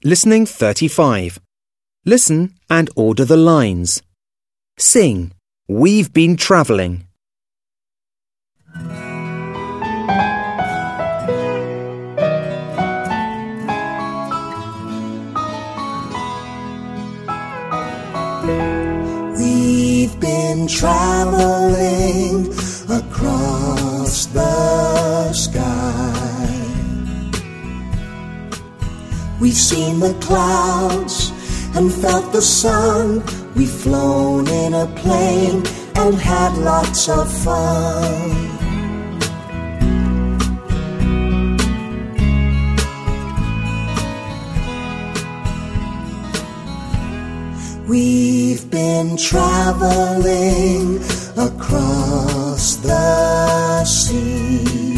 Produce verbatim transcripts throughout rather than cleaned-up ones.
Listening thirty-five. Listen and order the lines. Sing, "We've been travelling." We've been traveling across the sky. We've seen the clouds and felt the sun. We've flown in a plane and had lots of fun. We've been traveling across the sea.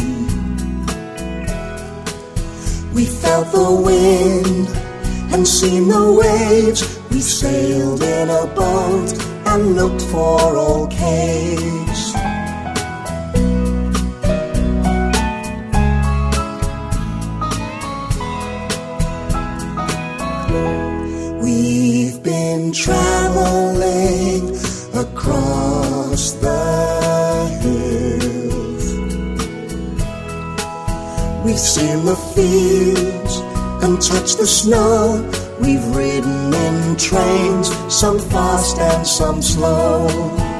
We felt the wind and seen the waves. We sailed in a boat and looked for old caves. We've been traveling across the hills. We've seen the fields and touched the snow. We've ridden in trains, some fast and some slow.